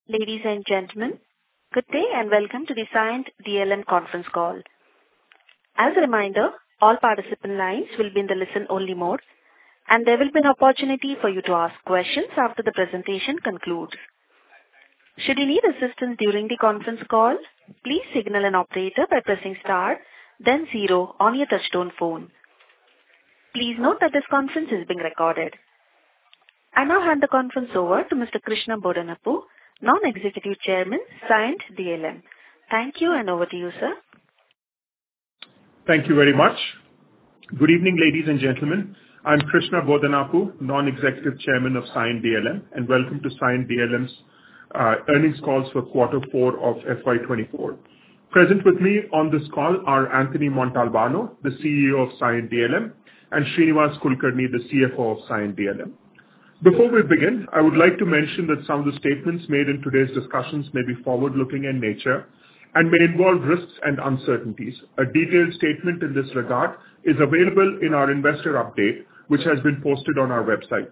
Ladies and gentlemen, good day and welcome to the Cyient DLM conference call. As a reminder, all participant lines will be in the listen-only mode, and there will be an opportunity for you to ask questions after the presentation concludes. Should you need assistance during the conference call, please signal an operator by pressing star, then zero on your touchtone phone. Please note that this conference is being recorded. I now hand the conference over to Mr. Krishna Bodanapu, Non-Executive Chairman, Cyient DLM. Thank you, and over to you, sir. Thank you very much. Good evening, ladies and gentlemen. I'm Krishna Bodanapu, Non-Executive Chairman of Cyient DLM, and welcome to Cyient DLM's earnings calls for quarter 4 of FY24. Present with me on this call are Anthony Montalbano, the CEO of Cyient DLM, and Srinivas Kulkarni, the CFO of Cyient DLM. Before we begin, I would like to mention that some of the statements made in today's discussions may be forward-looking in nature and may involve risks and uncertainties. A detailed statement in this regard is available in our investor update, which has been posted on our website.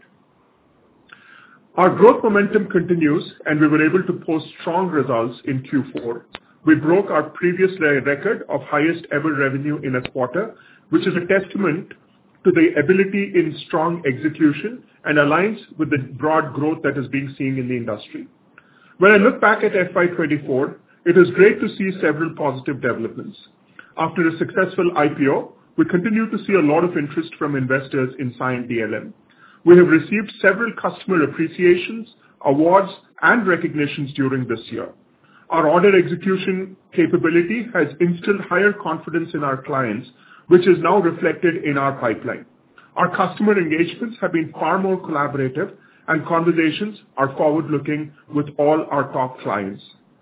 Our growth momentum continues, and we were able to post strong results in Q4. We broke our previous record of highest ever revenue in a quarter, which is a testament to the ability in strong execution and aligns with the broad growth that is being seen in the industry. When I look back at FY24, it is great to see several positive developments. After a successful IPO, we continue to see a lot of interest from investors in Cyient DLM. We have received several customer appreciations, awards, and recognitions during this year. Our order execution capability has instilled higher confidence in our clients, which is now reflected in our pipeline. Our customer engagements have been far more collaborative, and conversations are forward-looking with all our top clients.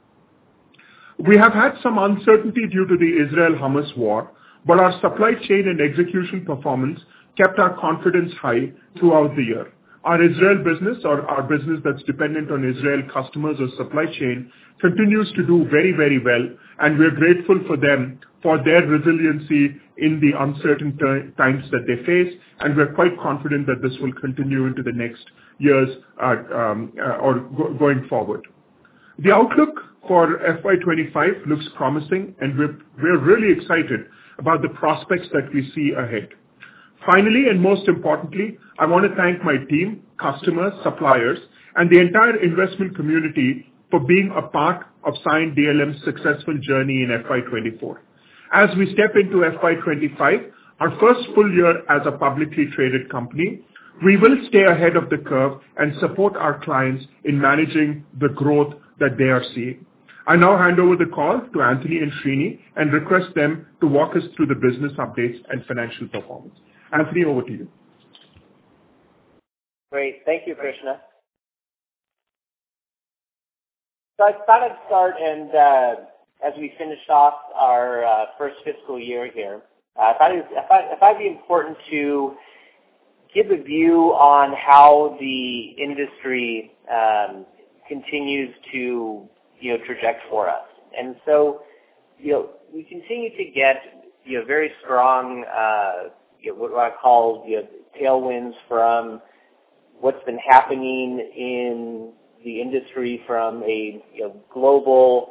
We have had some uncertainty due to the Israel-Hamas war, but our supply chain and execution performance kept our confidence high throughout the year. Our Israel business, or our business that's dependent on Israel customers or supply chain, continues to do very, very well, and we're grateful for them for their resiliency in the uncertain times that they face, and we're quite confident that this will continue into the next years going forward. The outlook for FY25 looks promising, and we're really excited about the prospects that we see ahead. Finally, and most importantly, I want to thank my team, customers, suppliers, and the entire investment community for being a part of Cyient DLM's successful journey in FY24. As we step into FY25, our first full year as a publicly traded company, we will stay ahead of the curve and support our clients in managing the growth that they are seeing. I now hand over the call to Anthony and Srini and request them to walk us through the business updates and financial performance. Anthony, over to you. Great. Thank you, Krishna. So I thought I'd start, and as we finish off our first fiscal year here, I thought it'd be important to give a view on how the industry continues to traject for us. And so, we continue to get very strong what I call tailwinds from what's been happening in the industry from a global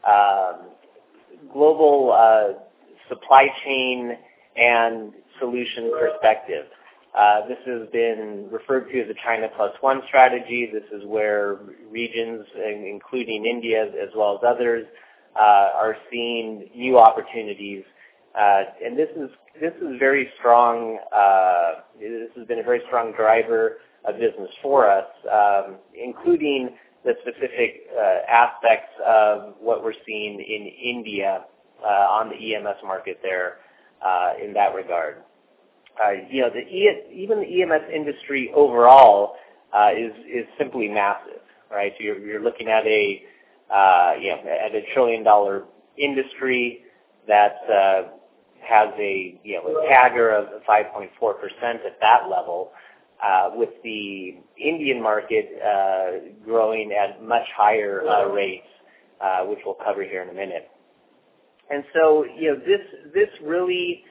supply chain and solution perspective. This has been referred to as the China Plus One strategy. This is where regions, including India as well as others, are seeing new opportunities. And this is very strong. This has been a very strong driver of business for us, including the specific aspects of what we're seeing in India on the EMS market there in that regard. Even the EMS industry overall is simply massive, right? So you're looking at a $1 trillion industry that has a CAGR of 5.4% at that level, with the Indian market growing at much higher rates, which we'll cover here in a minute. And so, this really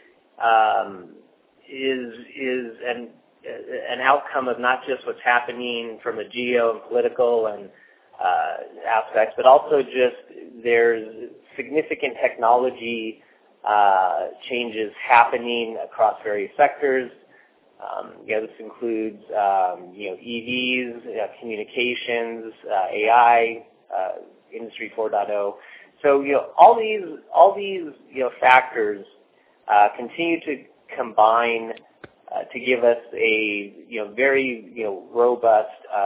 is an outcome of not just what's happening from a geopolitical and aspects, but also just there's significant technology changes happening across various sectors. This includes EVs, communications, AI, Industry 4.0. So all these factors continue to combine to give us a very robust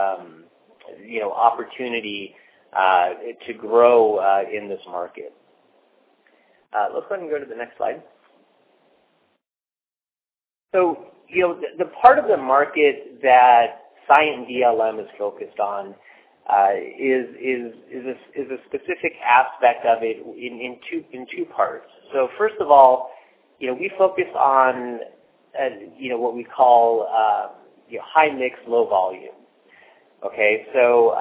opportunity to grow in this market. Let's go ahead and go to the next slide. So the part of the market that Cyient DLM is focused on is a specific aspect of it in two parts. So first of all, we focus on what we call high mix, low volume. Okay, so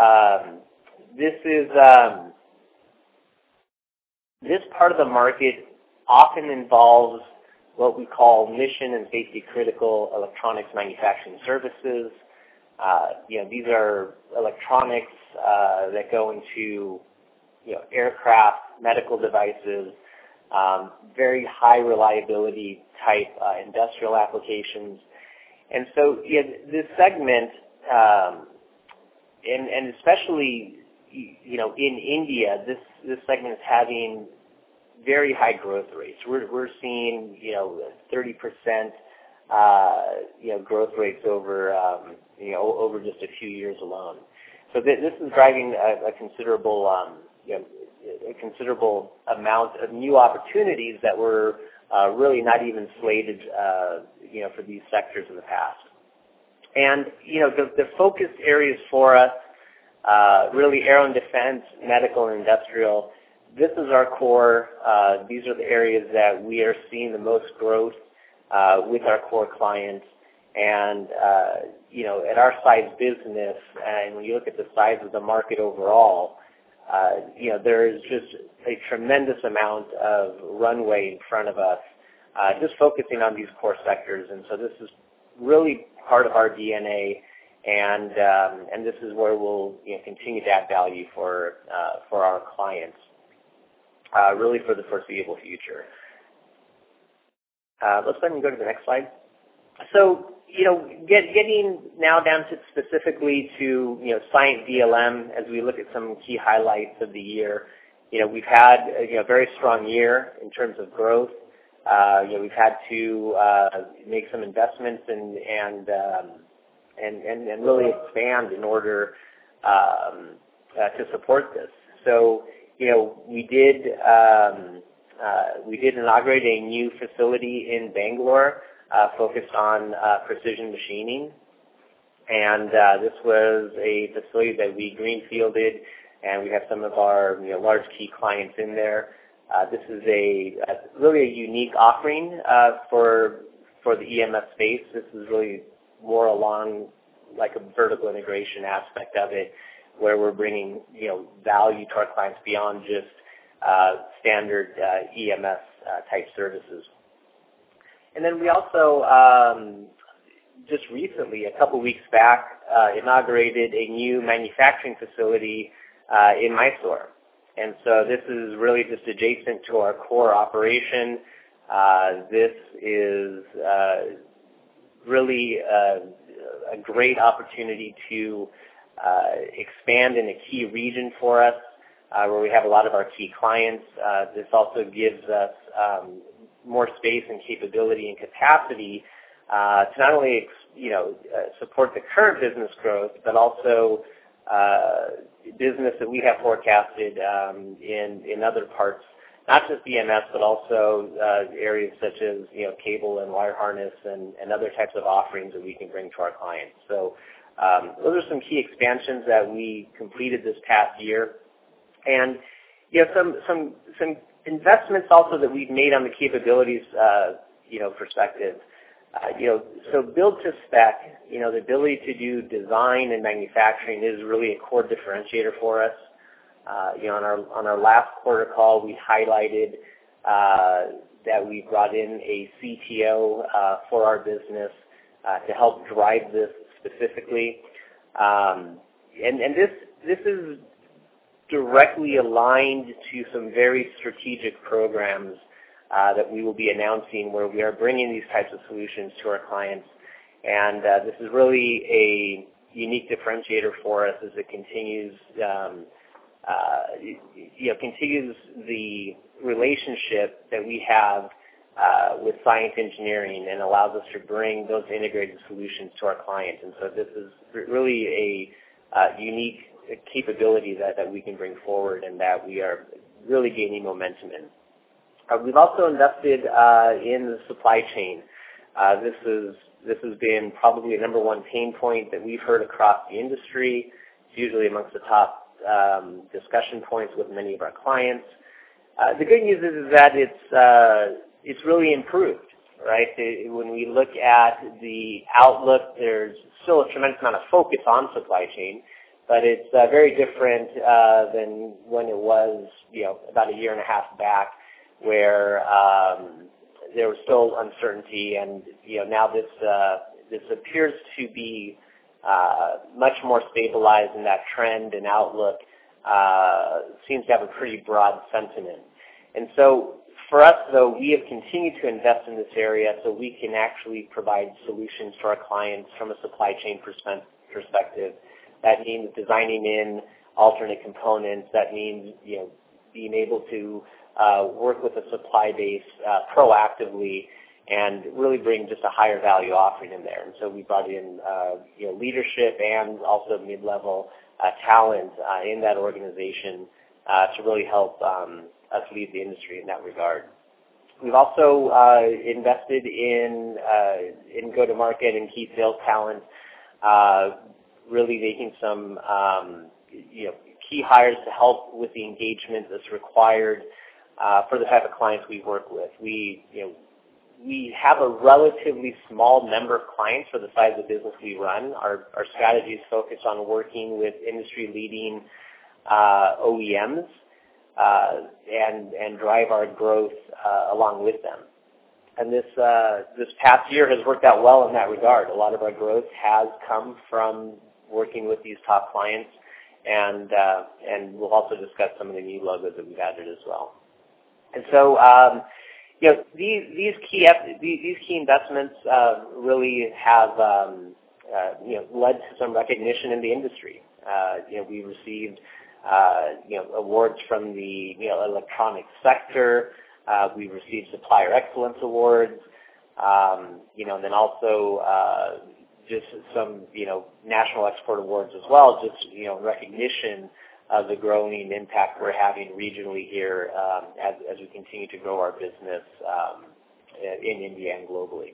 this part of the market often involves what we call mission and safety critical electronics manufacturing services. These are electronics that go into aircraft, medical devices, very high reliability type industrial applications. And so this segment, and especially in India, this segment is having very high growth rates. We're seeing 30% growth rates over just a few years alone. So this is driving a considerable amount of new opportunities that were really not even slated for these sectors in the past. And the focus areas for us really aero and defense, medical and industrial. This is our core. These are the areas that we are seeing the most growth with our core clients. And, at our size business, and when you look at the size of the market overall, there is just a tremendous amount of runway in front of us, just focusing on these core sectors. And so this is really part of our DNA, and this is where we'll continue to add value for our clients, really for the foreseeable future. Let's go ahead and go to the next slide. So, getting now down to specifically to, Cyient DLM, as we look at some key highlights of the year, we've had a very strong year in terms of growth. We've had to make some investments and really expand in order to support this. So, we did inaugurate a new facility in Bangalore focused on precision machining. And this was a facility that we greenfielded, and we have some of our large key clients in there. This is really a unique offering for the EMS space. This is really more along like a vertical integration aspect of it, where we're bringing value to our clients beyond just standard EMS type services. And then we also just recently, a couple weeks back, inaugurated a new manufacturing facility in Mysore. And so this is really just adjacent to our core operation. This is really a great opportunity to expand in a key region for us, where we have a lot of our key clients. This also gives us more space and capability and capacity to not only support the current business growth, but also business that we have forecasted in other parts, not just EMS, but also areas such as cable and wire harness and other types of offerings that we can bring to our clients. So those are some key expansions that we completed this past year, and some investments also that we've made on the capabilities perspective. So build to spec, the ability to do design and manufacturing is really a core differentiator for us. On our last quarter call, we highlighted that we brought in a CTO for our business to help drive this specifically. And this is directly aligned to some very strategic programs that we will be announcing where we are bringing these types of solutions to our clients. And this is really a unique differentiator for us as it continues, continues the relationship that we have with Cyient Engineering and allows us to bring those integrated solutions to our clients. And so this is really a unique capability that we can bring forward and that we are really gaining momentum in. We've also invested in the supply chain. This has been probably a number one pain point that we've heard across the industry. It's usually amongst the top discussion points with many of our clients. The good news is that it's really improved, right? When we look at the outlook, there's still a tremendous amount of focus on supply chain, but it's very different than when it was, about a year and a half back, where there was still uncertainty, and now this appears to be much more stabilized, and that trend and outlook seems to have a pretty broad sentiment. And so for us, though, we have continued to invest in this area so we can actually provide solutions to our clients from a supply chain perspective. That means designing in alternate components. That means being able to work with a supply base proactively and really bring just a higher value offering in there. And so we brought in leadership and also mid-level talent in that organization to really help us lead the industry in that regard. We've also invested in go-to-market and key sales talent, really making some key hires to help with the engagement that's required for the type of clients we work with. We have a relatively small number of clients for the size of business we run. Our strategy is focused on working with industry-leading OEMs and drive our growth along with them. And this past year has worked out well in that regard. A lot of our growth has come from working with these top clients, and we'll also discuss some of the new logos that we've added as well. And so, these key investments really have led to some recognition in the industry. We received awards from the electronics sector. We received Supplier Excellence Awards, and then also just some national export awards as well. Just recognition of the growing impact we're having regionally here as we continue to grow our business in India and globally.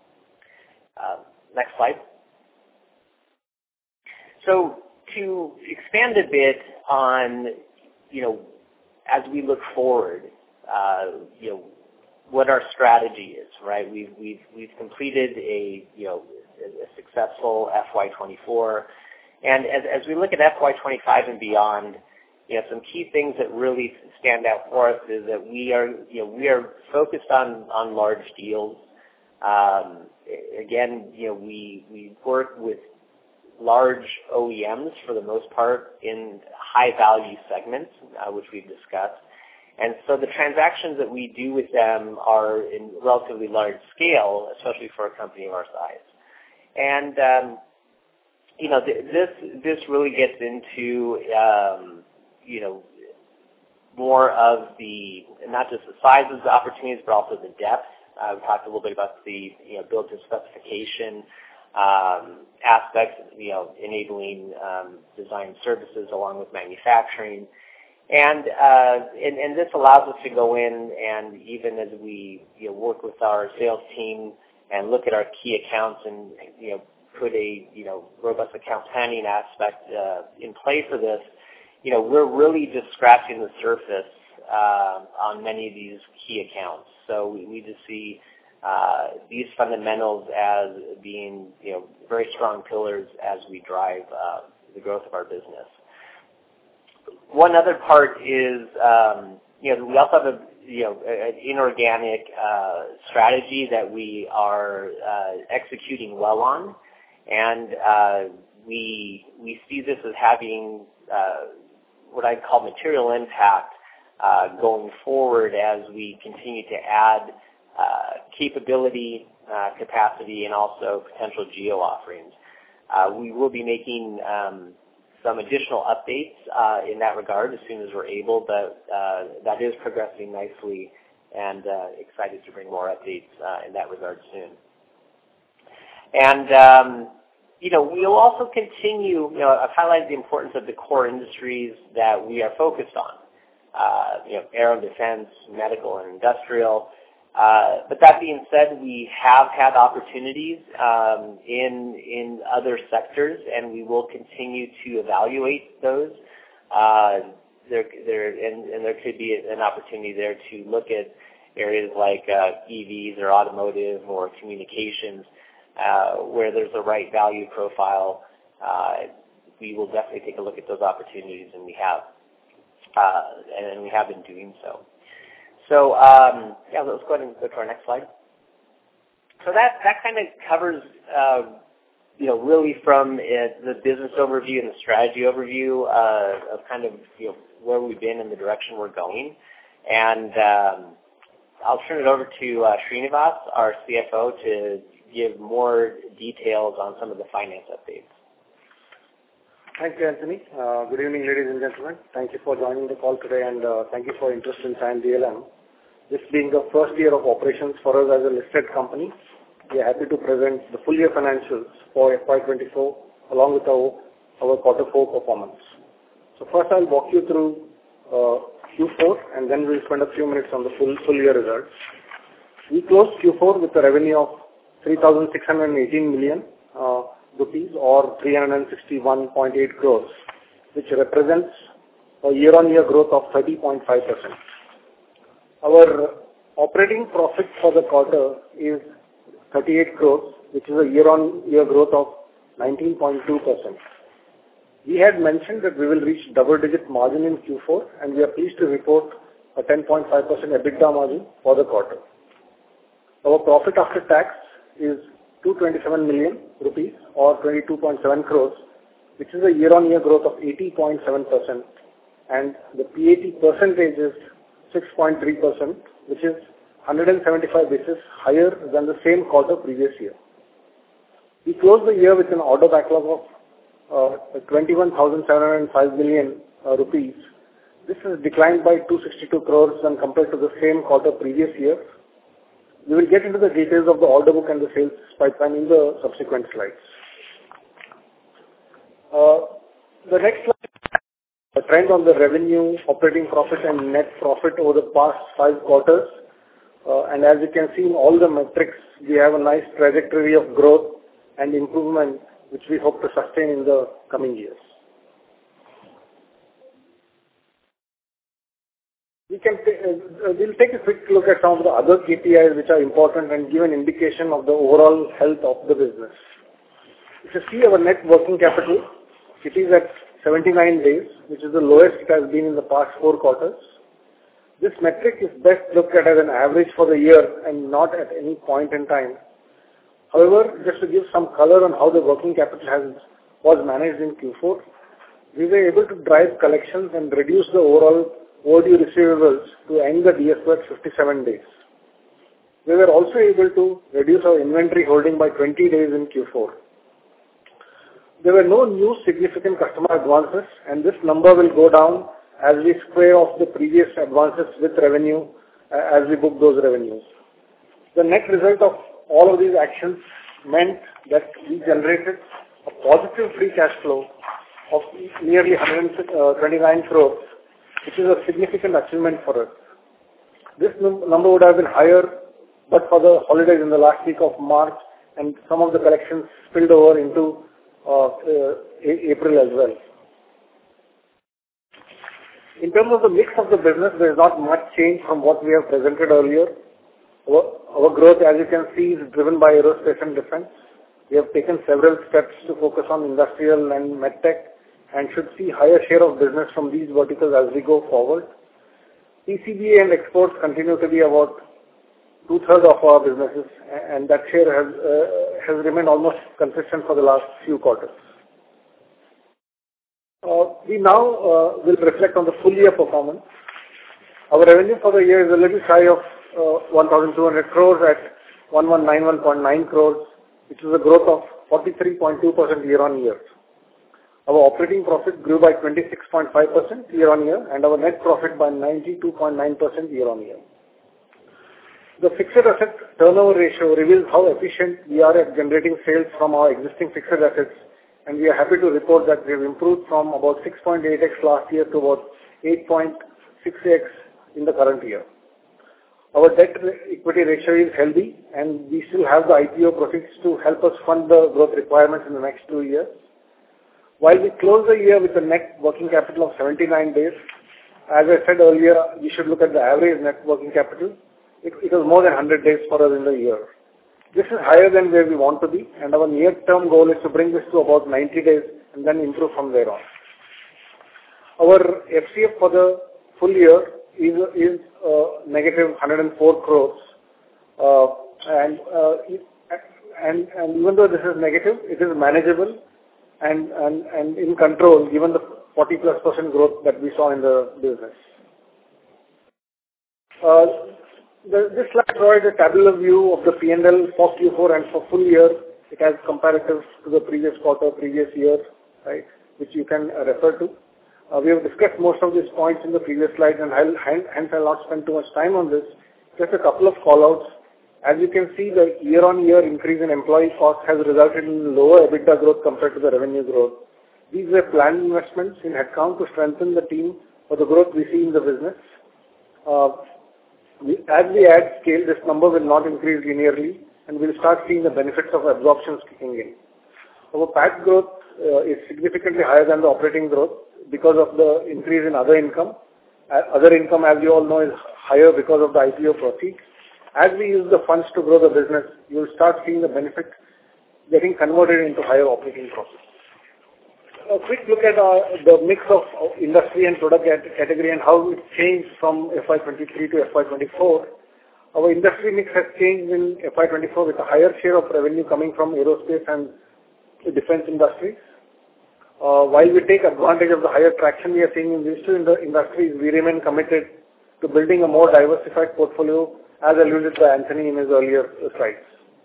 Next slide. So to expand a bit on, as we look forward, what our strategy is, right? We've completed a successful FY24. And as we look at FY25 and beyond, some key things that really stand out for us is that we are focused on large deals. Again, we work with large OEMs for the most part in high-value segments, which we've discussed. And so the transactions that we do with them are in relatively large scale, especially for a company of our size. And this really gets into, more of the, not just the size of the opportunities, but also the depth. We talked a little bit about the, built-in specification aspects, enabling design services along with manufacturing. And this allows us to go in and even as we, work with our sales team and look at our key accounts and, put a, robust account planning aspect in play for this, we're really just scratching the surface on many of these key accounts. So we just see these fundamentals as being, very strong pillars as we drive the growth of our business. One other part is, we also have an inorganic strategy that we are executing well on. And we see this as having what I call material impact going forward as we continue to add capability, capacity, and also potential geo offerings. We will be making some additional updates in that regard as soon as we're able, but that is progressing nicely, and excited to bring more updates in that regard soon. And we'll also continue. I've highlighted the importance of the core industries that we are focused on. Aero, defense, medical, and industrial. But that being said, we have had opportunities in other sectors, and we will continue to evaluate those. There could be an opportunity there to look at areas like EVs or automotive or communications, where there's a right value profile. We will definitely take a look at those opportunities, and we have. And we have been doing so. So, let's go ahead and go to our next slide. So that kind of covers, really from the business overview and the strategy overview of kind of, where we've been and the direction we're going. And I'll turn it over to Srinivas, our CFO, to give more details on some of the finance updates. Thank you, Anthony. Good evening, ladies and gentlemen. Thank you for joining the call today, and thank you for your interest in Cyient DLM. This being the first year of operations for us as a listed company, we are happy to present the full year financials for FY24 along with our quarter 4 performance. So first I'll walk you through Q4, and then we'll spend a few minutes on the full year results. We closed Q4 with a revenue of 3,618 million rupees or 361.8 crores, which represents a year-on-year growth of 30.5%. Our operating profit for the quarter is 38 crores, which is a year-on-year growth of 19.2%. We had mentioned that we will reach double-digit margin in Q4, and we are pleased to report a 10.5% EBITDA margin for the quarter. Our profit after tax is 227 million rupees or 22.7 crores, which is a year-on-year growth of 80.7%, and the PAT percentage is 6.3%, which is 175 basis higher than the same quarter previous year. We closed the year with an order backlog of 21,705 million rupees. This has declined by 262 crores when compared to the same quarter previous year. We will get into the details of the order book and the sales pipeline in the subsequent slides. The next slide, the trend on the revenue, operating profit and net profit over the past 5 quarters. And as you can see in all the metrics, we have a nice trajectory of growth and improvement, which we hope to sustain in the coming years. We'll take a quick look at some of the other KPIs which are important and give an indication of the overall health of the business. If you see our net working capital, it is at 79 days, which is the lowest it has been in the past 4 quarters. This metric is best looked at as an average for the year and not at any point in time. However, just to give some color on how the working capital was managed in Q4, we were able to drive collections and reduce the overall overdue receivables to end the DSO at 57 days. We were also able to reduce our inventory holding by 20 days in Q4. There were no new significant customer advances, and this number will go down as we square off the previous advances with revenue as we book those revenues. The net result of all of these actions meant that we generated a positive free cash flow of nearly 129 crores, which is a significant achievement for us. This number would have been higher but for the holidays in the last week of March, and some of the collections spilled over into April as well. In terms of the mix of the business, there is not much change from what we have presented earlier. Our growth, as you can see, is driven by aerospace and defense. We have taken several steps to focus on industrial and medtech and should see higher share of business from these verticals as we go forward. PCBA and exports continue to be about 2/3 of our businesses, and that share has remained almost consistent for the last few quarters. We now will reflect on the full year performance. Our revenue for the year is a little shy of 1,200 crores at 1,191.9 crores, which is a growth of 43.2% year-on-year. Our operating profit grew by 26.5% year-on-year, and our net profit by 92.9% year-on-year. The fixed asset turnover ratio reveals how efficient we are at generating sales from our existing fixed assets, and we are happy to report that we have improved from about 6.8x last year to about 8.6x in the current year. Our debt-equity ratio is healthy, and we still have the IPO proceeds to help us fund the growth requirements in the next 2 years. While we close the year with a net working capital of 79 days, as I said earlier, we should look at the average net working capital. It was more than 100 days for us in the year. This is higher than where we want to be, and our near-term goal is to bring this to about 90 days and then improve from there on. Our FCF for the full year is negative 104 crores, and even though this is negative, it is manageable and in control given the 40+% growth that we saw in the business. This slide provides a tabular view of the P&L for Q4 and for full year. It has comparatives to the previous quarter, previous year, right, which you can refer to. We have discussed most of these points in the previous slides, and hence I'll not spend too much time on this. Just a couple of call-outs. As you can see, the year-on-year increase in employee costs has resulted in lower EBITDA growth compared to the revenue growth. These were planned investments in headcount to strengthen the team for the growth we see in the business. As we add scale, this number will not increase linearly, and we'll start seeing the benefits of absorptions kicking in. Our PAT growth is significantly higher than the operating growth because of the increase in other income. Other income, as you all know, is higher because of the IPO proceeds. As we use the funds to grow the business, you will start seeing the benefit getting converted into higher operating profits. A quick look at the mix of industry and product category and how it changed from FY23 to FY24. Our industry mix has changed in FY24 with a higher share of revenue coming from aerospace and defense industries. While we take advantage of the higher traction we are seeing in these two industries, we remain committed to building a more diversified portfolio, as alluded by Anthony in his earlier slides.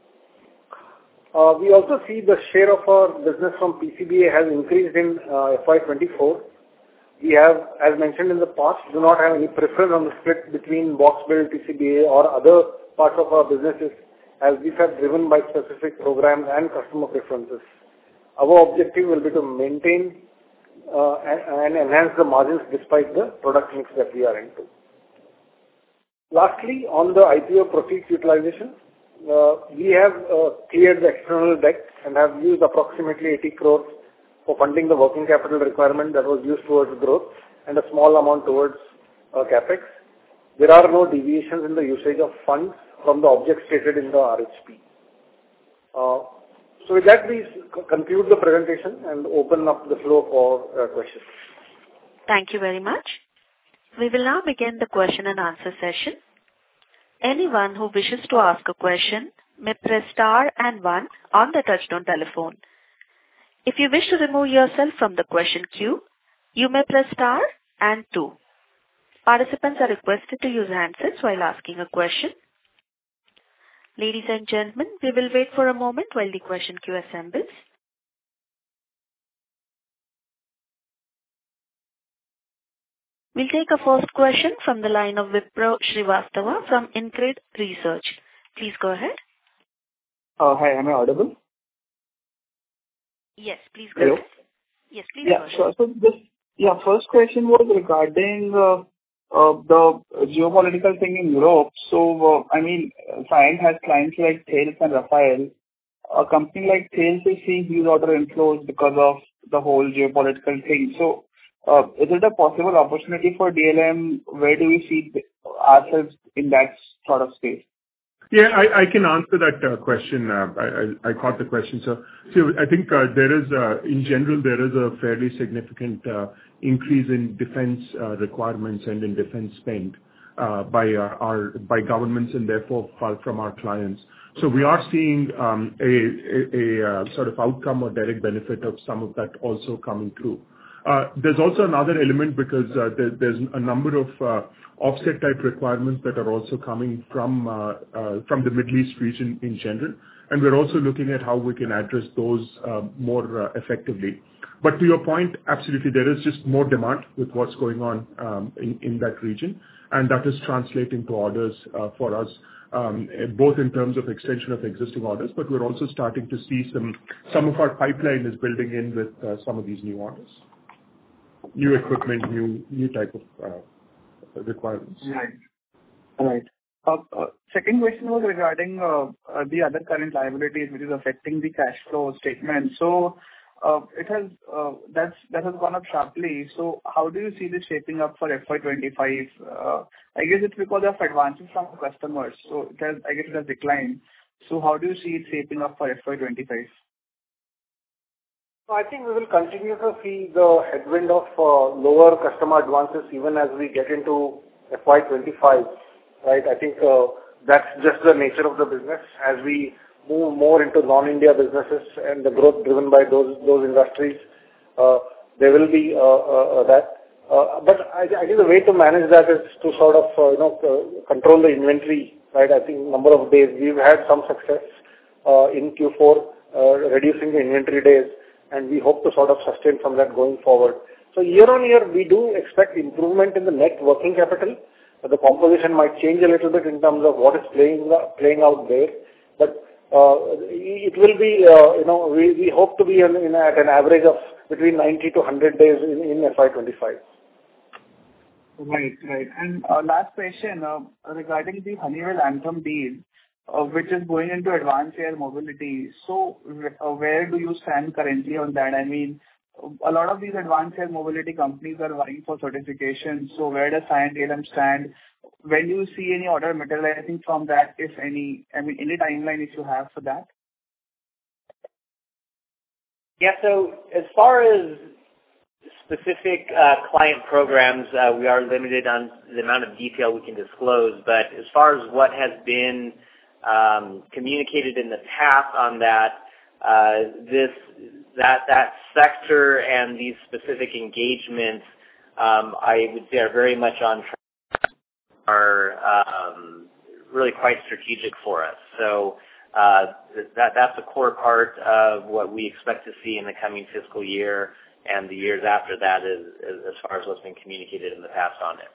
We also see the share of our business from PCBA has increased in FY24. We have, as mentioned in the past, do not have any preference on the split between box build, PCBA or other parts of our businesses, as these are driven by specific programs and customer preferences. Our objective will be to maintain and enhance the margins despite the product mix that we are into. Lastly, on the IPO proceeds utilization, we have cleared the external debt and have used approximately 80 crores for funding the working capital requirement that was used towards growth and a small amount towards capex. There are no deviations in the usage of funds from the objects stated in the RHP. So with that, we conclude the presentation and open up the floor for questions. Thank you very much. We will now begin the question and answer session. Anyone who wishes to ask a question may press star and 1 on the touchtone telephone. If you wish to remove yourself from the question queue, you may press star and 2. Participants are requested to use handsets while asking a question. Ladies and gentlemen, we will wait for a moment while the question queue assembles. We'll take a first question from the line of Vipro Srivastava from InCred Research. Please go ahead. Hi, am I audible? Yes, please go Hello? ahead. Yes, please go ahead. Sure. So first question was regarding the geopolitical thing in Europe. So, Cyient has clients like Thales and Rafael. A company like Thales is seeing huge order inflows because of the whole geopolitical thing. So, is it a possible opportunity for DLM? Where do we see ourselves in that sort of space? Yeah, I can answer that question. I caught the question. So I think there is, in general, there is a fairly significant increase in defense requirements and in defense spend by governments and therefore from our clients. So we are seeing a sort of outcome or direct benefit of some of that also coming through. There's also another element because there's a number of offset type requirements that are also coming from the Middle East region in general, and we're also looking at how we can address those more effectively. But to your point, absolutely, there is just more demand with what's going on in that region, and that is translating to orders for us, both in terms of extension of existing orders, but we're also starting to see some of our pipeline is building in with some of these new orders, new equipment, new type of requirements. Right. Second question was regarding the other current liabilities, which is affecting the cash flow statement. So that has gone up sharply. So how do you see this shaping up for FY25? I guess it's because of advances from customers. So I guess it has declined. So how do you see it shaping up for FY25? I think we will continue to see the headwind of lower customer advances even as we get into FY25, right? I think that's just the nature of the business. As we move more into non-India businesses and the growth driven by those industries, there will be that. But I think the way to manage that is to sort of control the inventory, right? I think number of days we've had some success in Q4 reducing the inventory days, and we hope to sort of sustain from that going forward. So year on year, we do expect improvement in the net working capital. The composition might change a little bit in terms of what is playing out there, but it will be, we hope to be at an average of between 90 to 100 days in FY25. Right. And last question regarding the Honeywell Anthem deal, which is going into advanced air mobility. So where do you stand currently on that? I mean, a lot of these advanced air mobility companies are vying for certification. So where does Cyient DLM stand? When do you see any order materializing from that, if any? I mean, any timeline if you have for that? Yeah, so as far as specific client programs, we are limited on the amount of detail we can disclose. But as far as what has been communicated in the past on that, that sector and these specific engagements, I would say, are very much on track, are really quite strategic for us. So that's a core part of what we expect to see in the coming fiscal year and the years after that, as far as what's been communicated in the past on it.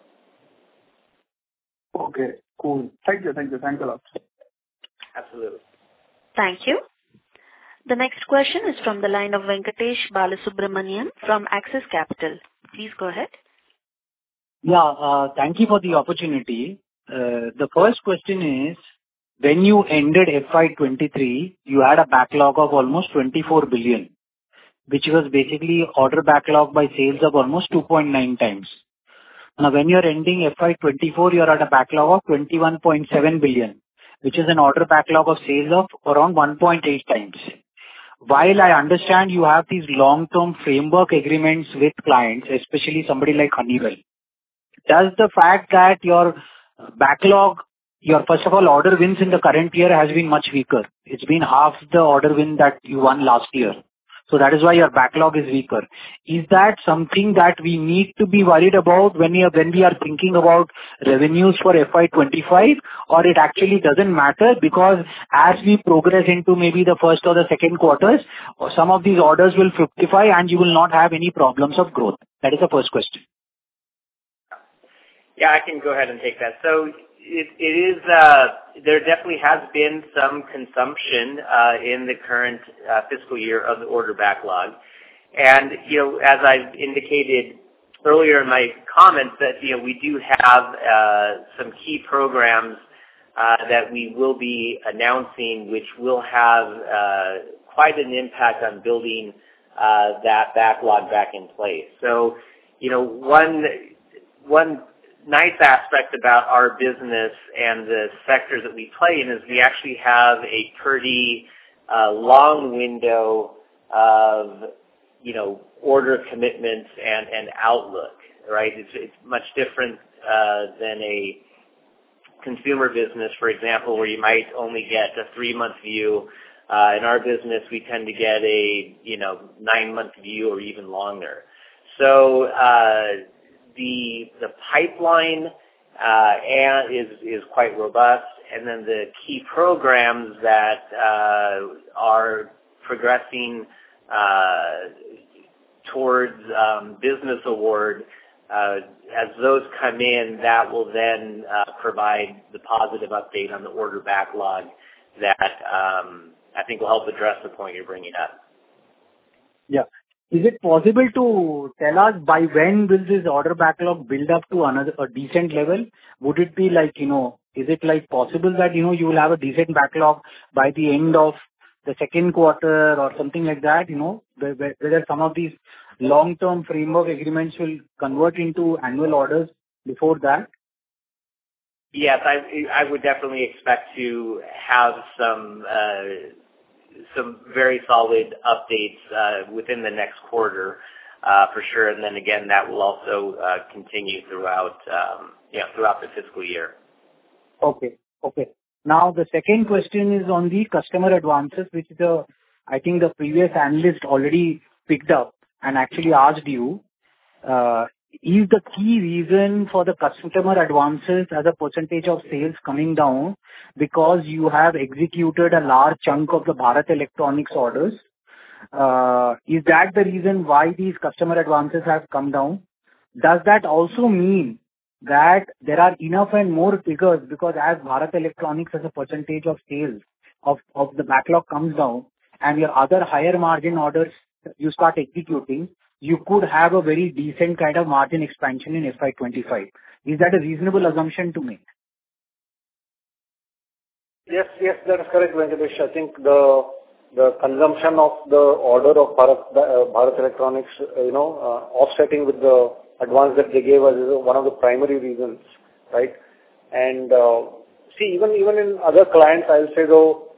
Okay, cool. Thank you. Thanks a lot. Absolutely. Thank you. The next question is from the line of Venkatesh Balasubramanian from Axis Capital. Please go ahead. Yeah, thank you for the opportunity. The first question is, when you ended FY23, you had a backlog of almost 24 billion, which was basically order backlog by sales of almost 2.9 times. Now, when you're ending FY24, you're at a backlog of 21.7 billion, which is an order backlog of sales of around 1.8 times. While I understand you have these long-term framework agreements with clients, especially somebody like Honeywell, does the fact that your backlog, your first of all order wins in the current year has been much weaker? It's been half the order win that you won last year. So that is why your backlog is weaker. Is that something that we need to be worried about when we are thinking about revenues for FY25, or it actually doesn't matter because as we progress into maybe the first or the second quarters, some of these orders will fructify and you will not have any problems of growth? That is the first question. Yeah, I can go ahead and take that. So it is, there definitely has been some consumption in the current fiscal year of the order backlog. And, as I've indicated earlier in my comments, that, we do have some key programs that we will be announcing, which will have quite an impact on building that backlog back in place. So, one nice aspect about our business and the sectors that we play in is we actually have a pretty long window of, order commitments and outlook, right? It's much different than a consumer business, for example, where you might only get a 3-month view. In our business, we tend to get a, 9-month view or even longer. So the pipeline is quite robust, and then the key programs that are progressing towards business award, as those come in, that will then provide the positive update on the order backlog that I think will help address the point you're bringing up. Yeah. Is it possible to tell us by when will this order backlog build up to a decent level? Would it be like, is it like possible that, you will have a decent backlog by the end of the second quarter or something like that, whether some of these long-term framework agreements will convert into annual orders before that? Yes, I would definitely expect to have some very solid updates within the next quarter, for sure. And then again, that will also continue throughout the fiscal year. Okay. Now, the second question is on the customer advances, which I think the previous analyst already picked up and actually asked you. Is the key reason for the customer advances as a percentage of sales coming down because you have executed a large chunk of the Bharat Electronics orders? Is that the reason why these customer advances have come down? Does that also mean that there are enough and more figures, because as Bharat Electronics as a percentage of sales of the backlog comes down and your other higher margin orders you start executing, you could have a very decent kind of margin expansion in FY25. Is that a reasonable assumption to make? Yes, that is correct, Venkatesh. I think the consumption of the order of Bharat Electronics, offsetting with the advance that they gave us is one of the primary reasons, right? And even in other clients, I'll say though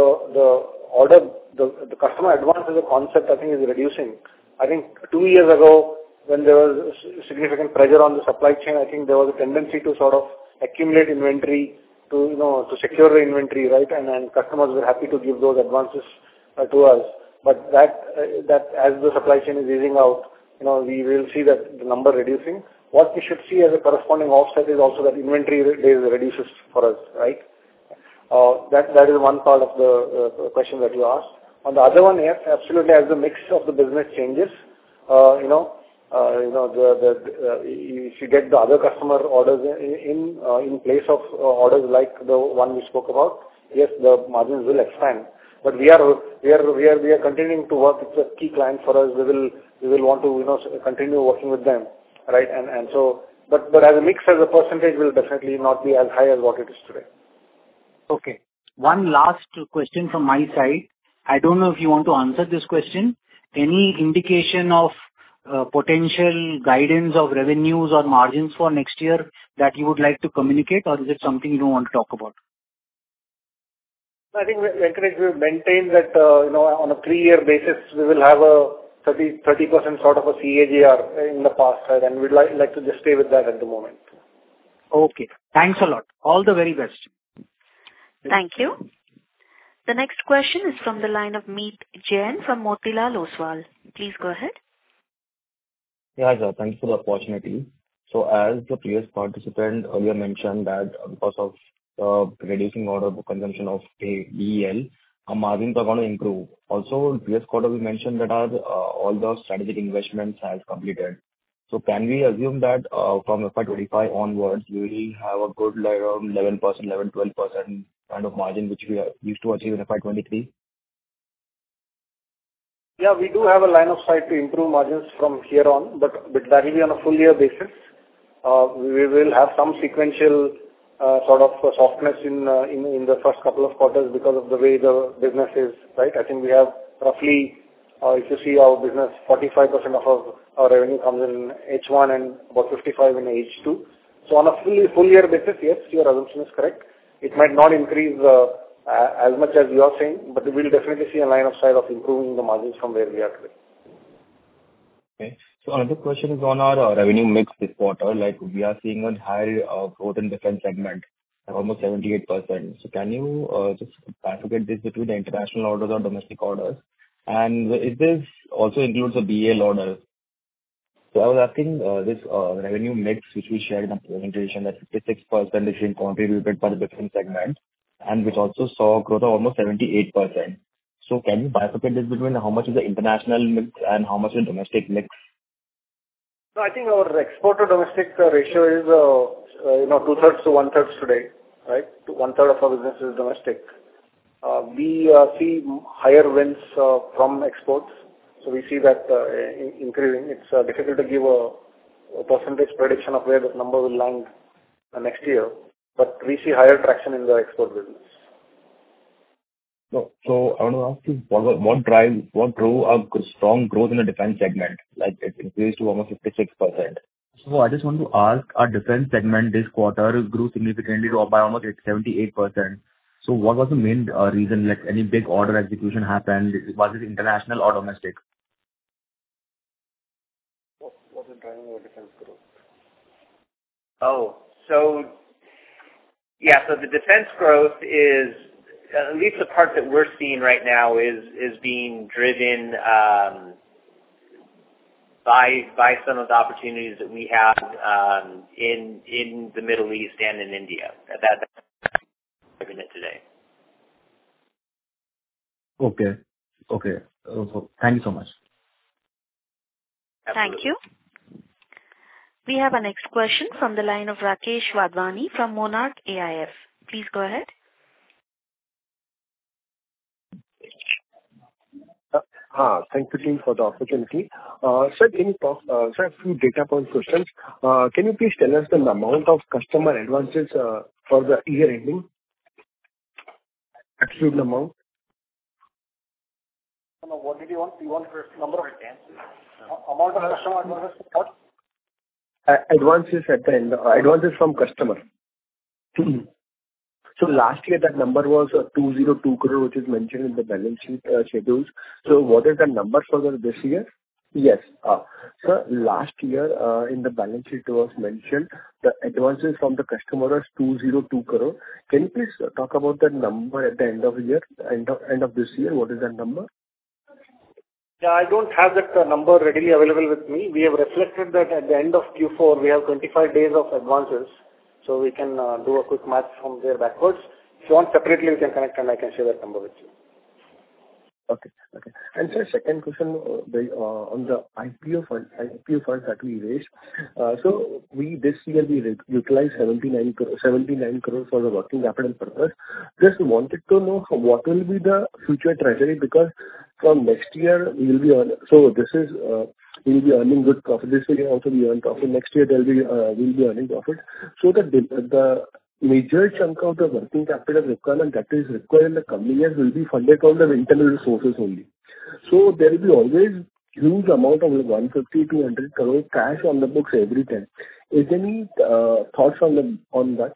the customer advance as a concept, I think, is reducing. I think 2 years ago, when there was significant pressure on the supply chain, I think there was a tendency to sort of accumulate inventory to secure the inventory, right? And customers were happy to give those advances to us. But that as the supply chain is easing out, we will see that the number reducing. What we should see as a corresponding offset is also that inventory days reduces for us, right? That is one part of the question that you asked. On the other one, yes, absolutely. As the mix of the business changes, if you get the other customer orders in place of orders like the one we spoke about, yes, the margins will expand. But we are continuing to work. It's a key client for us. We will want to continue working with them, right? And so, but as a mix, as a percentage, will definitely not be as high as what it is today. Okay. One last question from my side. I don't know if you want to answer this question. Any indication of potential guidance of revenues or margins for next year that you would like to communicate, or is it something you don't want to talk about? I think Venkatesh will maintain that on a 3-year basis we will have a 30% sort of a CAGR in the past, right? And we'd like to just stay with that at the moment. Okay. Thanks a lot. All the very best. Thank you. The next question is from the line of Meet Jain from Motilal Oswal. Please go ahead. Yeah, sir. Thank you for the opportunity. So as the previous participant earlier mentioned that because of reducing order book consumption of BEL, our margins are going to improve. Also, in previous quarter, we mentioned that all the strategic investments has completed. So can we assume that from FY25 onwards, we will have a good around 11%, 12% kind of margin which we used to achieve in FY23? Yeah, we do have a line of sight to improve margins from here on, but that will be on a full year basis. We will have some sequential sort of softness in the first couple of quarters because of the way the business is, right? I think we have roughly, if you see our business, 45% of our revenue comes in H1 and about 55% in H2. So on a full year basis, yes, your assumption is correct. It might not increase as much as you are saying, but we will definitely see a line of sight of improving the margins from where we are today. Okay. So another question is on our revenue mix this quarter. Like we are seeing a higher growth in defense segment, almost 78%. So can you just bifurcate this between the international orders or domestic orders? And is this also includes the BEL orders? So I was asking this revenue mix, which we shared in the presentation, that 56% is being contributed by the different segments, and which also saw growth of almost 78%. So can you bifurcate this between how much is the international mix and how much is the domestic mix? No, I think our export to domestic ratio is, 2/3 to 1/3 today, right? 1/3 of our business is domestic. We see higher wins from exports, so we see that increasing. It's difficult to give a percentage prediction of where that number will land next year, but we see higher traction in the export business. No. So I want to ask you, what drove a strong growth in the defense segment? Like, it increased to almost 56%. So I just want to ask, our defense segment this quarter grew significantly by almost 78%. So what was the main reason? Like, any big order execution happened? Was it international or domestic? What is driving our defense growth? So the defense growth is, at least the part that we're seeing right now, is being driven by some of the opportunities that we have in the Middle East and in India. That's driving it today. Okay. So thank you so much. Absolutely. Thank you. We have a next question from the line of Rakesh Wadhwani from Monarch AIF. Please go ahead. Thank you, team, for the opportunity. Sir, can you talk, sir, a few data point questions. Can you please tell us the amount of customer advances for the year ending? Absolute amount. No, what did you want? You want the number of advances? Amount of customer advances, what? Advances at the end, advances from customer. So last year, that number was 202 crore, which is mentioned in the balance sheet schedules. So what is the number for this year? Yes. Sir, last year, in the balance sheet was mentioned, the advances from the customer was 202 crore. Can you please talk about that number at the end of the year, end of this year? What is that number? Yeah, I don't have that number readily available with me. We have reflected that at the end of Q4, we have 25 days of advances, so we can do a quick math from there backwards. If you want separately, we can connect and I can share that number with you. Okay. And sir, second question on the IPO funds that we raised. So this year we utilized 79 crore for the working capital purpose. Just wanted to know what will be the future treasury, because from next year we will be on. So this is we will be earning good profit. This year also we earn profit. Next year we'll be earning profit. So the major chunk of the working capital requirement that is required in the coming years will be funded from the internal resources only. So there will be always huge amount of 150 to 100 crore cash on the books every time. Is there any thoughts on that?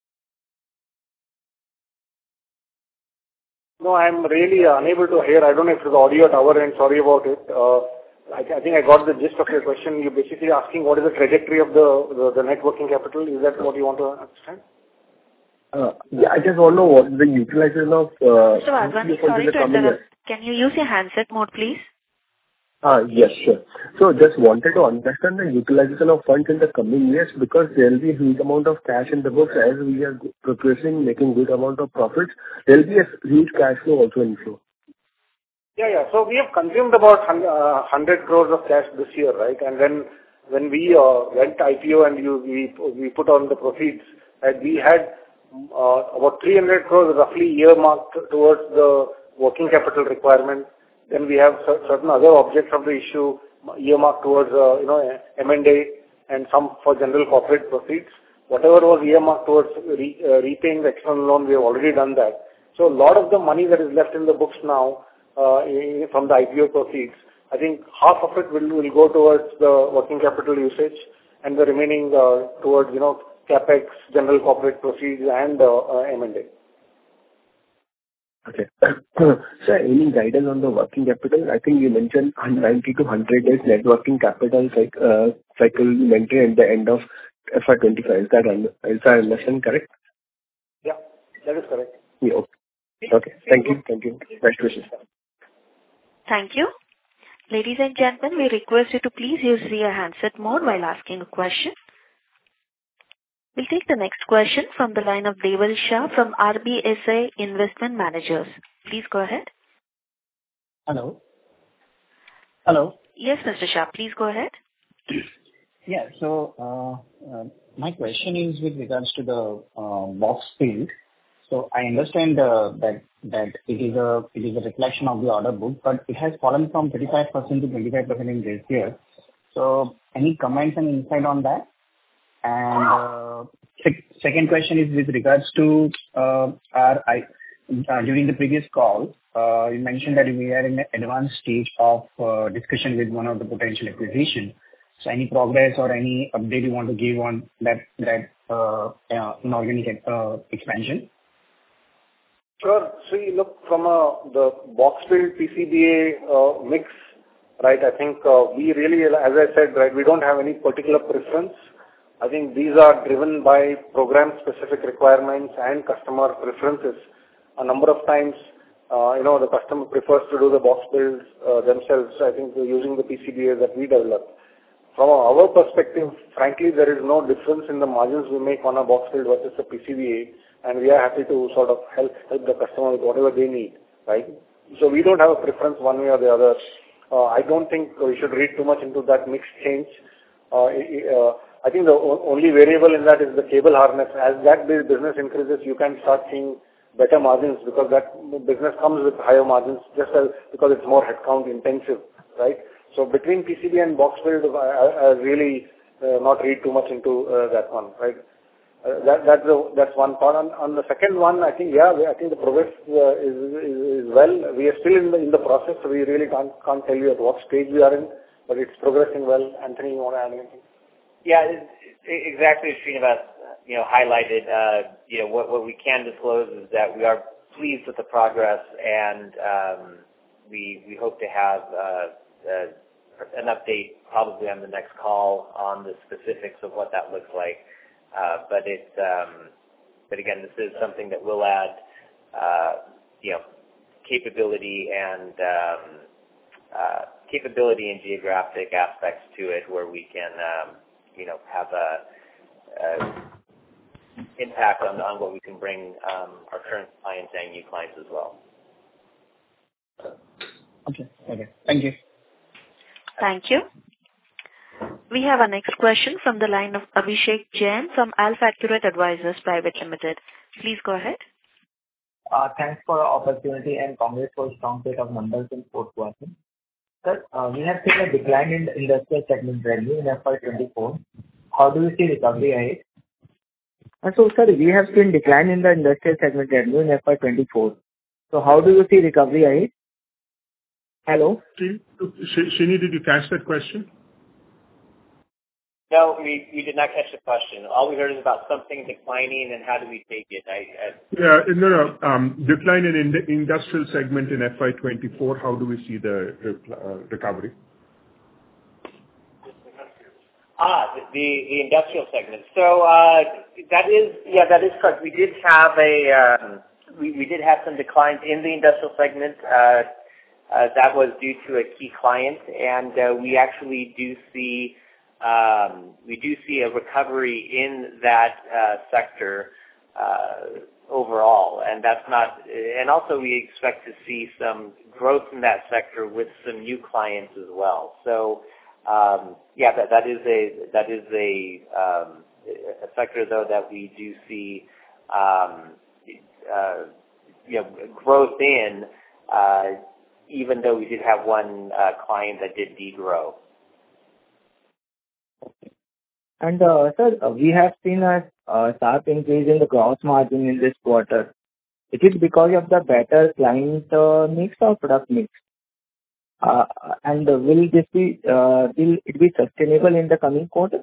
No, I'm really unable to hear. I don't know if it's audio at our end. Sorry about it. I think I got the gist of your question. You're basically asking what is the trajectory of the net working capital. Is that what you want to understand? Yeah, I just want to know what the utilization of. Mr. Wadhwani, sorry to interrupt. Can you use your handset mode, please? Yes, sure. So just wanted to understand the utilization of funds in the coming years, because there will be a huge amount of cash in the books as we are progressing, making good amount of profits. There will be a huge cash flow also inflow. Yeah. So we have consumed about 100 crores of cash this year, right? And then when we went IPO and we put on the proceeds, and we had about 300 crores roughly earmarked towards the working capital requirement. Then we have certain other objects of the issue earmarked towards M&A and some for general corporate proceeds. Whatever was earmarked towards repaying the external loan, we have already done that. So a lot of the money that is left in the books now from the IPO proceeds, I think half of it will go towards the working capital usage, and the remaining towards CapEx, general corporate proceeds, and M&A. Okay. Sir, any guidance on the working capital? I think you mentioned 90 to 100 days net working capital cycle maintained at the end of FY25. Is that understanding correct? Yeah, that is correct. Yeah. Okay. Thank you. Best wishes. Thank you. Ladies and gentlemen, we request you to please use your handset mode while asking a question. We'll take the next question from the line of Deval Shah from RBSA Investment Managers. Please go ahead. Hello. Hello. Yes, Mr. Shah, please go ahead. Yeah. So, my question is with regards to the box build. So I understand that it is a reflection of the order book, but it has fallen from 35% to 25% in this year. So any comments and insight on that? And second question is with regards to during the previous call, you mentioned that we are in the advanced stage of discussion with one of the potential acquisition. So any progress or any update you want to give on that inorganic expansion? Sure. See, look, from the box build PCBA mix, right, I think we really, as I said, right, we don't have any particular preference. I think these are driven by program-specific requirements and customer preferences. A number of times, the customer prefers to do the box builds themselves. I think using the PCBA that we develop. From our perspective, frankly, there is no difference in the margins we make on a box build versus a PCBA, and we are happy to sort of help the customer with whatever they need, right? So we don't have a preference one way or the other. I don't think we should read too much into that mix change. I think the only variable in that is the cable harness. As that business increases, you can start seeing better margins because that business comes with higher margins because it's more headcount intensive, right? So between PCB and box build, I really not read too much into that one, right? That's one part. On the second one, I think the progress is well. We are still in the process, so we really can't tell you at what stage we are in, but it's progressing well. Anthony, you want to add anything? Yeah, exactly as Srinivas highlighted. What we can disclose is that we are pleased with the progress, and we hope to have an update probably on the next call on the specifics of what that looks like. But again, this is something that will add, capability and geographic aspects to it, where we can, have a impact on what we can bring our current clients and new clients as well. Okay. Thank you. Thank you. We have our next question from the line of Abhishek Jain from AlfAccurate Advisors Private Limited. Please go ahead. Thanks for the opportunity and congrats for a strong set of numbers in fourth quarter. Sir, we have seen a decline in the industrial segment revenue in FY24. How do you see recovery ahead? So, sir, we have seen decline in the industrial segment revenue in FY24. So how do you see recovery ahead? Hello? Shini, did you catch that question? No, we did not catch the question. All we heard is about something declining, and how do we take it? Decline in industrial segment in FY24. How do we see the recovery? The industrial segment. So that is correct. We did have we did have some declines in the industrial segment. That was due to a key client, and we actually do see a recovery in that sector overall, and that's not. And also, we expect to see some growth in that sector with some new clients as well. So, that is a sector though that we do see growth in, even though we did have one client that did degrow. And sir, we have seen a sharp increase in the gross margin in this quarter. Is it because of the better client mix or product mix? And will it be sustainable in the coming quarter?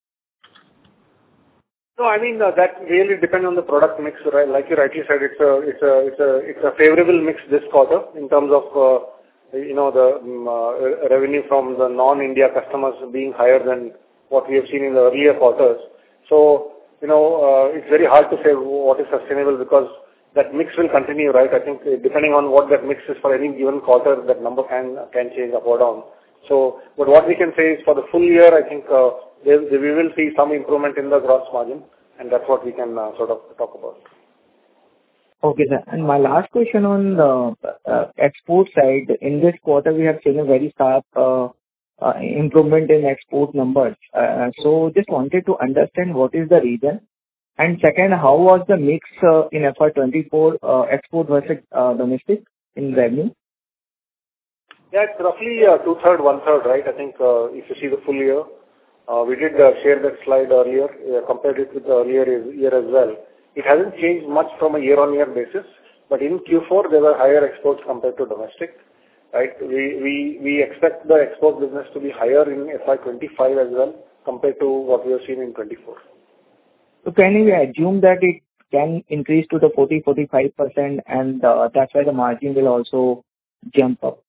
No, I mean that really depends on the product mix, right? Like you rightly said, it's a favorable mix this quarter in terms of the revenue from the non-India customers being higher than what we have seen in the earlier quarters. So it's very hard to say what is sustainable because that mix will continue, right? I think depending on what that mix is for any given quarter, that number can change up or down. So, but what we can say is for the full year, I think we will see some improvement in the gross margin, and that's what we can sort of talk about. Okay, sir. And my last question on the export side. In this quarter, we have seen a very sharp improvement in export numbers. So just wanted to understand what is the reason. And second, how was the mix in FY24 export versus domestic in revenue? Yeah, it's roughly 2/3, 1/3, right? I think if you see the full year, we did share that slide earlier, compared it with the earlier year as well. It hasn't changed much from a year-on-year basis, but in Q4 there were higher exports compared to domestic, right? We expect the export business to be higher in FY25 as well compared to what we have seen in 24. So can we assume that it can increase to the 40-45% and that's why the margin will also jump up?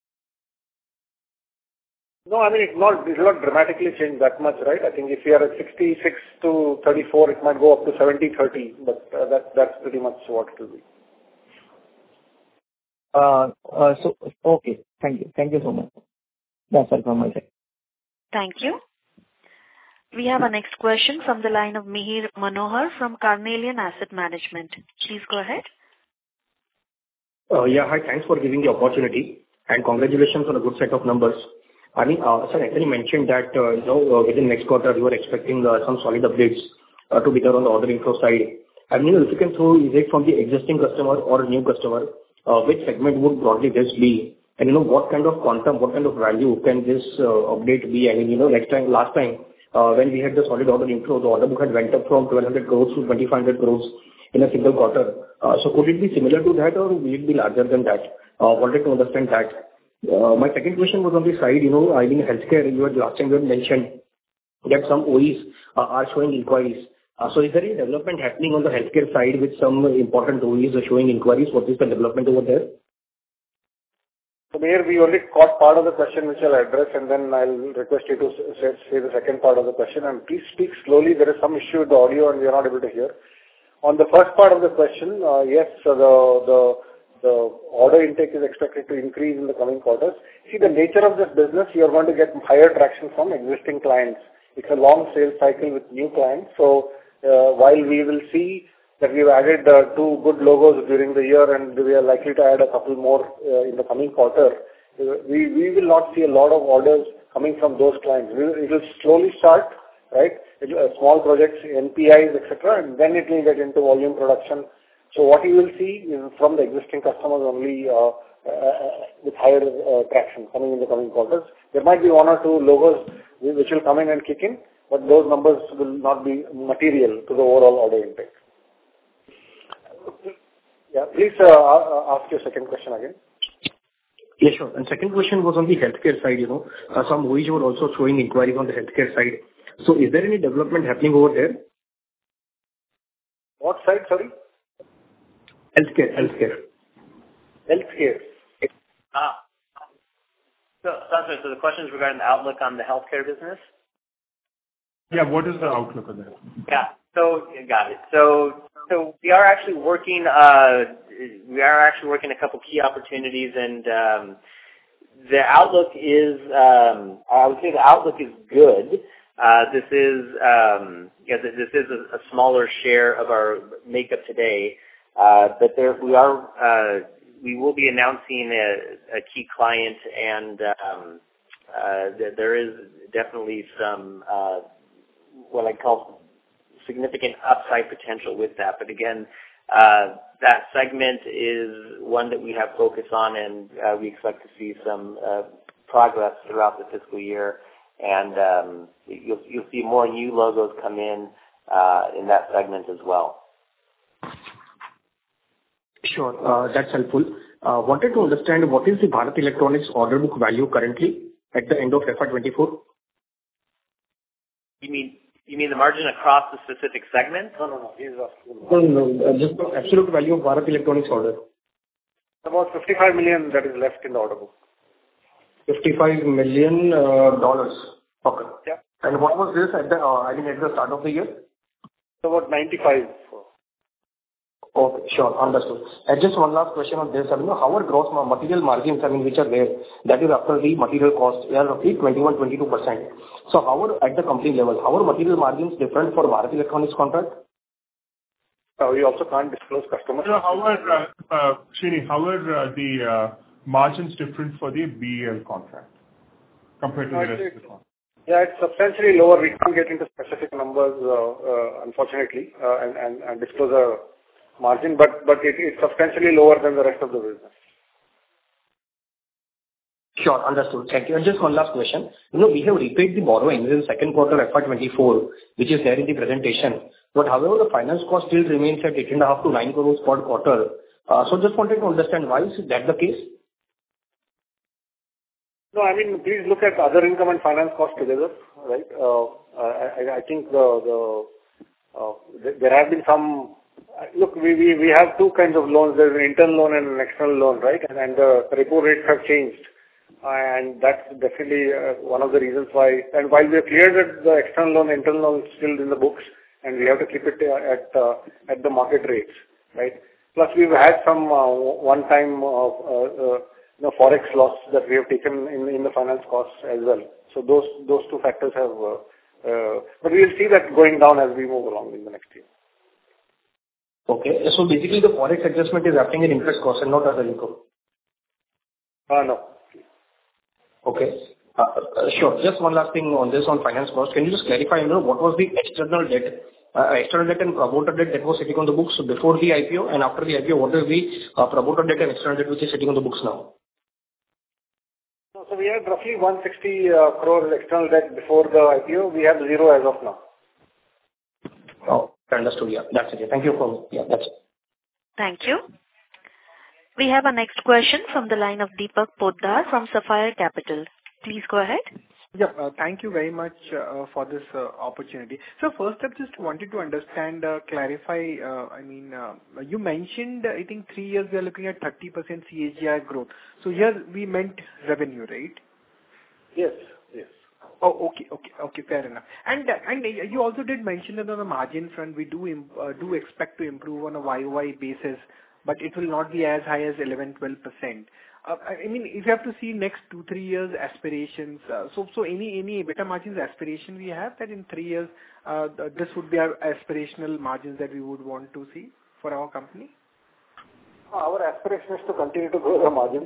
No, I mean, it will not dramatically change that much, right? I think if you are at 66 to 34, it might go up to 70-30, but that's pretty much what it will be. So okay, thank you. Thank you so much. That's all from my side. Thank you. We have our next question from the line of Mihir Manohar from Carnelian Asset Management. Please go ahead. Yeah, hi. Thanks for giving the opportunity and congratulations on a good set of numbers. I mean, sir, Anthony mentioned that, within next quarter, you are expecting some solid updates to be there on the order inflow side. I mean, if you can throw, is it from the existing customer or a new customer, which segment would broadly this be? And, what kind of quantum, what kind of value can this update be? I mean, last time, when we had the solid order inflow, the order book had went up from 1,200 crores to 2,500 crores in a single quarter. So could it be similar to that or will it be larger than that? Wanted to understand that. My second question was on the side, I mean, healthcare, last time you had mentioned that some OEs are showing inquiries. So is there any development happening on the healthcare side with some important OEs showing inquiries? What is the development over there? So Mayor, we only caught part of the question which I'll address, and then I'll request you to say the second part of the question. And please speak slowly. There is some issue with the audio and we are not able to hear. On the first part of the question, yes, the order intake is expected to increase in the coming quarters. See, the nature of this business, you are going to get higher traction from existing clients. It's a long sales cycle with new clients. So while we will see that we've added 2 good logos during the year and we are likely to add a couple more in the coming quarter, we will not see a lot of orders coming from those clients. It will slowly start, right? Small projects, NPIs, etc., and then it will get into volume production. So what you will see is from the existing customers only with higher traction coming in the coming quarters. There might be 1 or 2 logos which will come in and kick in, but those numbers will not be material to the overall order intake. Yeah, please ask your second question again. Yeah, sure. And second question was on the healthcare side, some OEs were also showing inquiries on the healthcare side. So is there any development happening over there? What side, sorry? Healthcare. So the question is regarding the outlook on the healthcare business? Yeah, what is the outlook of that? Yeah, so got it. So we are actually working a couple key opportunities, and the outlook is I would say the outlook is good. This is a smaller share of our makeup today. But we will be announcing a key client, and there is definitely some what I call significant upside potential with that. But again, that segment is one that we have focus on, and we expect to see some progress throughout the fiscal year. And you'll see more new logos come in that segment as well. Sure, that's helpful. Wanted to understand what is the Bharat Electronics order book value currently at the end of FY24? You mean the margin across the specific segments? No. He's asking. No. Just the absolute value of Bharat Electronics order. About $55 million that is left in the order book. $55 million. Okay. Yeah. And what was this at the start of the year? About 95. Okay, sure. Understood. And just one last question on this. How are gross material margins, which are there, that is after the material cost, they are roughly 21%-22%. So how are, at the company level, how are material margins different for Bharat Electronics contract? We also can't disclose customers. So Srini, how are the margins different for the BEL contract compared to the rest of the contract? Yeah, it's substantially lower. We can't get into specific numbers, unfortunately, and disclose a margin, but it's substantially lower than the rest of the business. Sure, understood. Thank you. And just one last question. We have repaid the borrowings in second quarter FY24, which is there in the presentation. But however, the finance cost still remains at 8.5 to 9 crores per quarter. So just wanted to understand why is that the case? No, please look at other income and finance cost together, right? I think there have been some. Look, we have two kinds of loans. There's an internal loan and an external loan, right? And the repo rates have changed, and that's definitely one of the reasons why. And while we have cleared that the external loan, internal loan is still in the books, and we have to keep it at the market rates, right? Plus, we've had some one-time forex loss that we have taken in the finance costs as well. So those two factors have. But we will see that going down as we move along in the next year. Okay. So basically, the forex adjustment is happening in interest cost and not other income. No. Okay. Sure. Just one last thing on this, on finance cost. Can you just clarify, what was the external debt and promoter debt that was sitting on the books before the IPO, and after the IPO, what is the promoter debt and external debt which is sitting on the books now? So we had roughly 160 crore external debt before the IPO. We have zero as of now. Oh, understood. Yeah, that's it. Thank you for that's it. Thank you. We have a next question from the line of Deepak Poddar from Sapphire Capital. Please go ahead. Yeah, thank you very much for this opportunity. So first up, just wanted to understand, clarify, you mentioned, I think 3 years we are looking at 30% CAGR growth. So here we meant revenue, right? Yes. Oh, okay, fair enough. And you also did mention that on the margin front, we do expect to improve on a YOY basis, but it will not be as high as 11-12%. If you have to see next 2-3 years aspirations, so any EBITDA margins aspiration we have that in 3 years, this would be our aspirational margins that we would want to see for our company? Our aspiration is to continue to grow the margins.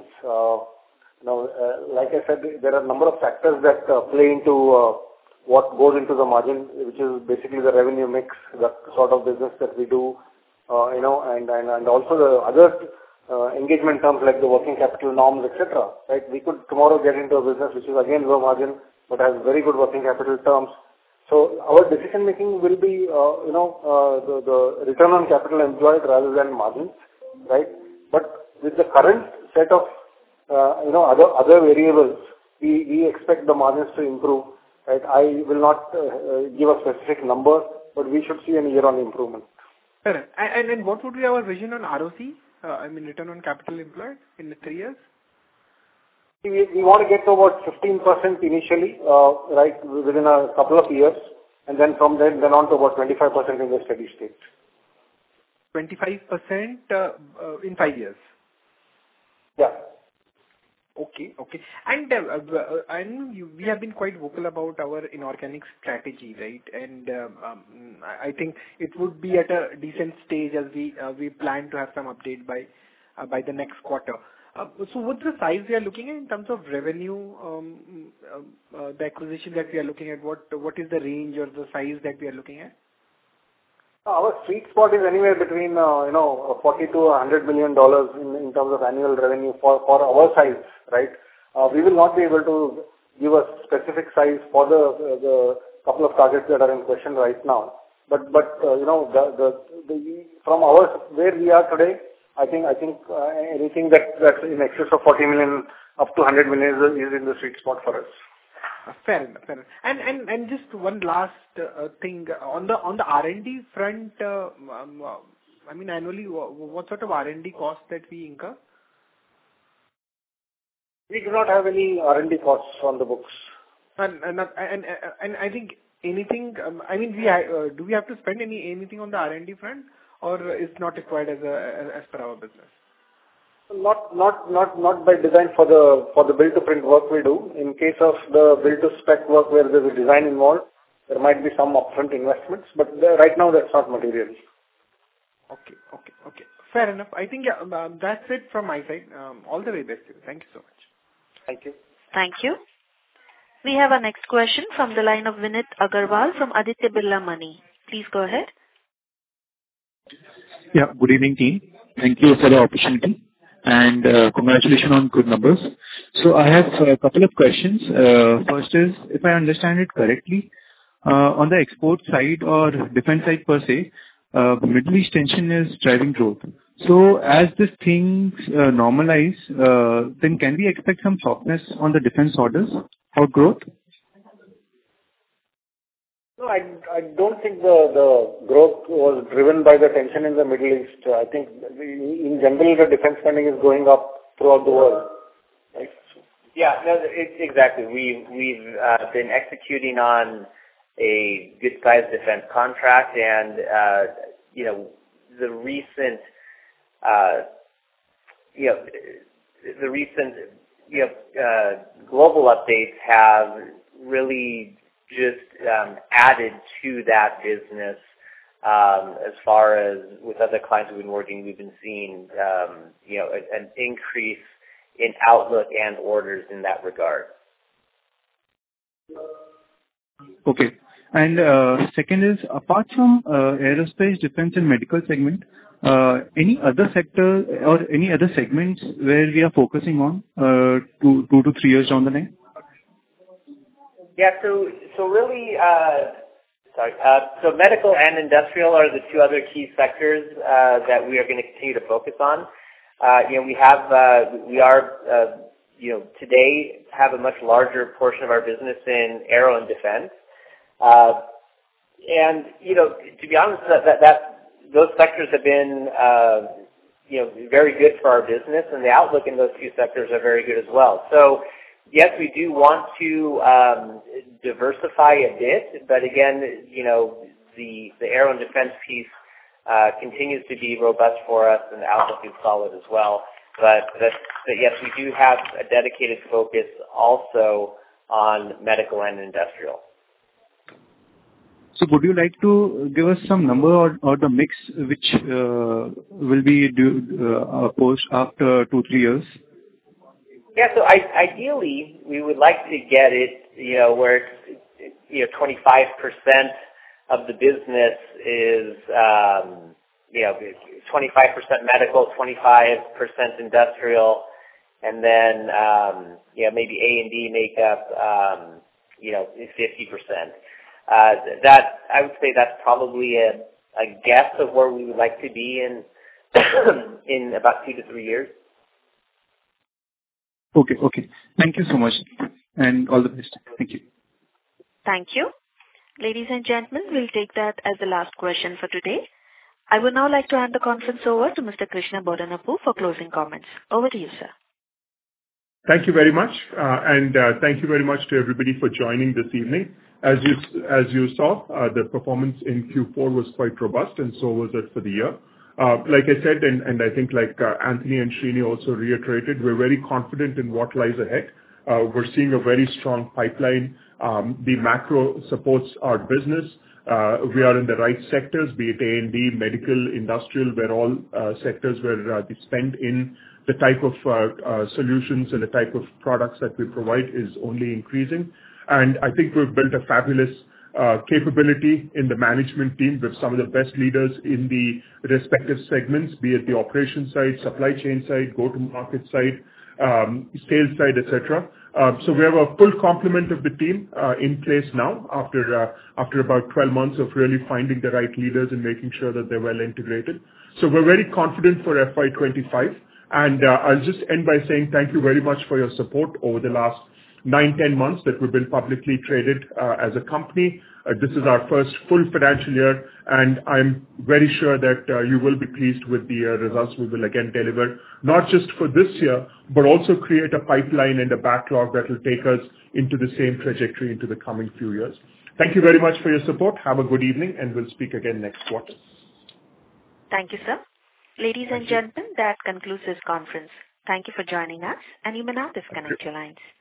Like I said, there are a number of factors that play into what goes into the margin, which is basically the revenue mix, the sort of business that we do, and also the other engagement terms like the working capital norms, etc. Right? We could tomorrow get into a business which is again low margin but has very good working capital terms. So our decision making will be, the return on capital employed rather than margins, right? But with the current set of, other variables, we expect the margins to improve. Right? I will not give a specific number, but we should see a year-on improvement. Correct. And what would be our vision on ROC? Return on capital employed in the 3 years? We want to get to about 15% initially, right, within a couple of years, and then from then on to about 25% in the steady state. 25% in 5 years? Yeah. Okay. And we have been quite vocal about our inorganic strategy, right? And I think it would be at a decent stage as we plan to have some update by the next quarter. So what's the size we are looking at in terms of revenue, the acquisition that we are looking at? What is the range or the size that we are looking at? Our sweet spot is anywhere between, $40 to $100 million in terms of annual revenue for our size, right? We will not be able to give a specific size for the couple of targets that are in question right now. But from where we are today, I think anything that's in excess of 40 million up to 100 million is in the sweet spot for us. Fair enough. And just one last thing on the R&D front. Annually, what sort of R&D costs that we incur? We do not have any R&D costs on the books. And I think anything. Do we have to spend anything on the R&D front, or is not required as per our business? Not by design for the build-to-print work we do. In case of the build-to-spec work where there's a design involved, there might be some upfront investments, but right now that's not material. Okay. Fair enough. I think that's it from my side. All the very best to you. Thank you so much. Thank you. Thank you. We have our next question from the line of Vinit Agarwal from Aditya Birla Money. Please go ahead. Yeah, good evening, team. Thank you for the opportunity and congratulations on good numbers. So I have a couple of questions. First is, if I understand it correctly, on the export side or defense side per se, Middle East tension is driving growth. So as these things normalize, then can we expect some softness on the defense orders or growth? No, I don't think the growth was driven by the tension in the Middle East. I think in general the defense spending is going up throughout the world. Right? Yeah, no, exactly. We've been executing on a good-sized defense contract, and the recent global updates have really just added to that business. As far as with other clients we've been working, we've been seeing an increase in outlook and orders in that regard. Okay. And second is, apart from aerospace, defense and medical segment, any other sector or any other segments where we are focusing on 2 to 3 years down the line? Yeah, so really, so medical and industrial are the two other key sectors that we are going to continue to focus on. Today have a much larger portion of our business in aero and defense. And to be honest, those sectors have been very good for our business, and the outlook in those two sectors are very good as well. So yes, we do want to diversify a bit, but again, the aero and defense piece continues to be robust for us, and the outlook is solid as well. But yes, we do have a dedicated focus also on medical and industrial. So would you like to give us some number or the mix which will be post after 2-3 years? Yeah, so ideally we would like to get it, where 25% of the business is 25% medical, 25% industrial, and then maybe A&D make up 50%. That I would say that's probably a guess of where we would like to be in about 2 to 3 years. Okay. Thank you so much, and all the best. Thank you. Thank you. Ladies and gentlemen, we'll take that as the last question for today. I would now like to hand the conference over to Mr. Krishna Bodanapu for closing comments. Over to you, sir. Thank you very much, and thank you very much to everybody for joining this evening. As you saw, the performance in Q4 was quite robust, and so was it for the year. Like I said, and I think like Anthony and Srini also reiterated, we're very confident in what lies ahead. We're seeing a very strong pipeline. The macro supports our business. We are in the right sectors, be it A&D, medical, industrial, where all sectors where the spend in the type of solutions and the type of products that we provide is only increasing. And I think we've built a fabulous capability in the management team with some of the best leaders in the respective segments, be it the operation side, supply chain side, go-to-market side, sales side, etc. So we have a full complement of the team in place now after about 12 months of really finding the right leaders and making sure that they're well integrated. So we're very confident for FY25. And I'll just end by saying thank you very much for your support over the last 9-10 months that we've been publicly traded as a company. This is our first full financial year, and I'm very sure that you will be pleased with the results we will again deliver, not just for this year, but also create a pipeline and a backlog that will take us into the same trajectory into the coming few years. Thank you very much for your support. Have a good evening, and we'll speak again next quarter. Thank you, sir. Ladies and gentlemen, that concludes this conference. Thank you for joining us, and you may now disconnect your lines.